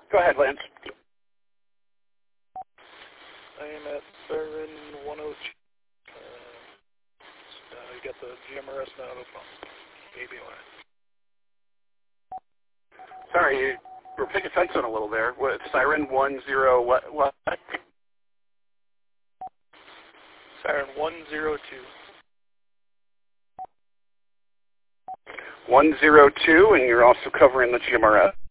Go ahead, Lance. I am at Siren 102. You got the GMRS now up on AB line. Sorry, you were picking fence on a little there. What, Siren 10 what? Siren 102. 102, and you're also covering the GMRS.